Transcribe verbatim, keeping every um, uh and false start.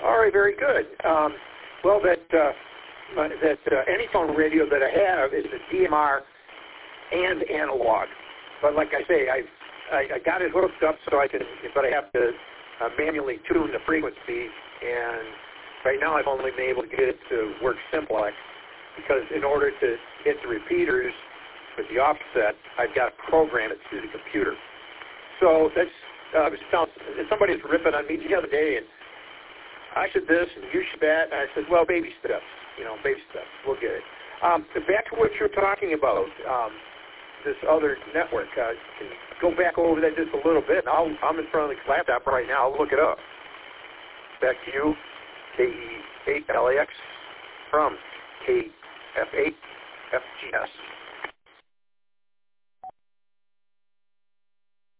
All right, very good. Um, well, that uh, my, that uh, Anyphone radio that I have is a D M R and analog. But like I say, I I, I got it hooked up so I can, but I have to uh, manually tune the frequency. And right now, I've only been able to get it to work simplex because in order to hit the repeaters with the offset, I've got to program it through the computer. So that's uh, I was telling somebody was ripping on me the other day, and I said this, and you should that, and I said, well, baby steps, you know, baby steps, we'll get it. Um, back to what you're talking about, um, this other network. Uh, can you go back over that just a little bit? And I'll, I'm in front of the laptop right now. I'll look it up. Back to you, K E eight L A X from K F eight F G S.